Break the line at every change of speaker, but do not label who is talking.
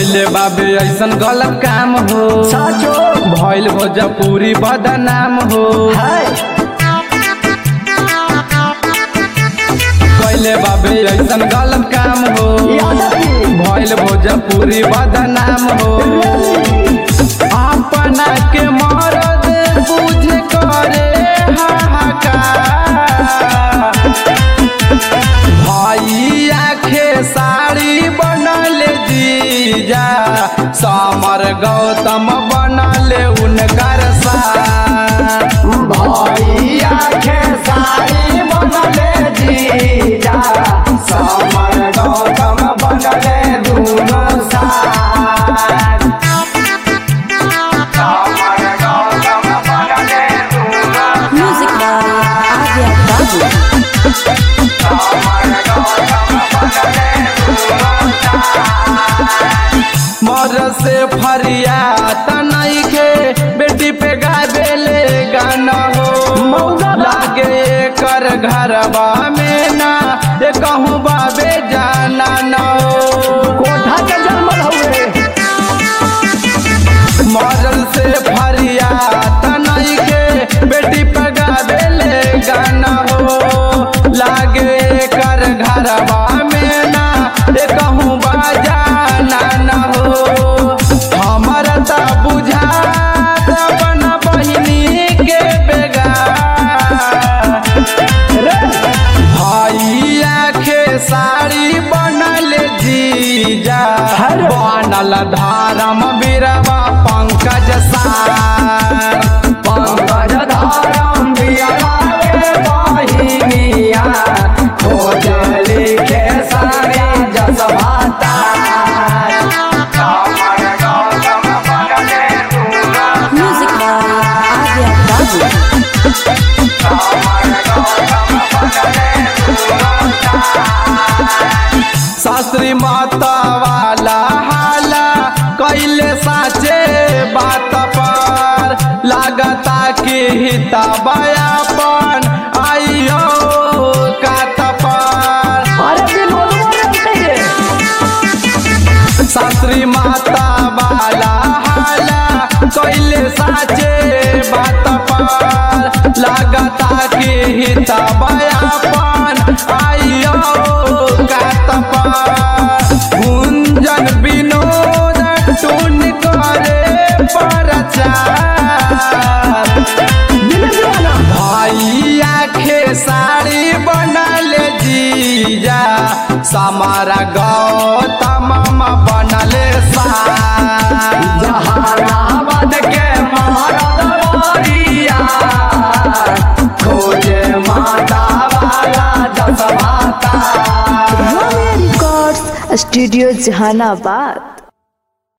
कैले बाबे ऐसन गलत काम हो, भइल भोजपुरी बदनाम हो। कैले बाबे ऐसन गलत काम हो, भइल भोजपुरी बदनाम हो। अपना के मरद बुझे करे हाहाकार, भैया खेसारी बनल जीजा, समर गौतम बनल उनकर साथ।
भैया खेसारी बनल जीजा, समर गौतम बनल दोनों साथ। समर गौतम बनल दोनों
Music by Adya Babu.
समर गौतम बनल दोनों साथ।
मर से फरिया तनई के बेटी पे गावेले गाना हो, लागे कर घरवा में ना ये कहूँ बाबे जाना न हो।
कोठा के जन्मल हुए
मरल से फरिया तनई के बेटी पे गावेले गाना हो, लागे कर घरवा में ना ये कहूँ बाजाना न हो। हमारा ता बुझा अपना बहिनी के बेगा, भैया खेसारी बनल जीजा, बनल धर्म बीरवा पंकज सार।
पंकज धर्म बिया के बहिनिया, खोजली खेसारी जसवाता। समर गौतम बनल दोनों
Music by Adya Babu.
समर गौतम बनल दोनों साथ।
शास्त्री माता वाला हाला कैले साचे बात पर, लागता कि हिता बयापन आइयो कात पर।
अरे विनोद बोलते
शास्त्री माता वाला हाला कैले साचे बात पर, लागता कि हिता बयापन आइयो कात पर। गुंजन विनोद टून करे प्रचार, भैया खेसारी बनल जीजा, समर गौतम बनल सार।
जहानाबाद के महाराज वारिया, खोजे माता वाला जसवाता।
Ramya Records, Studio Jahanabad.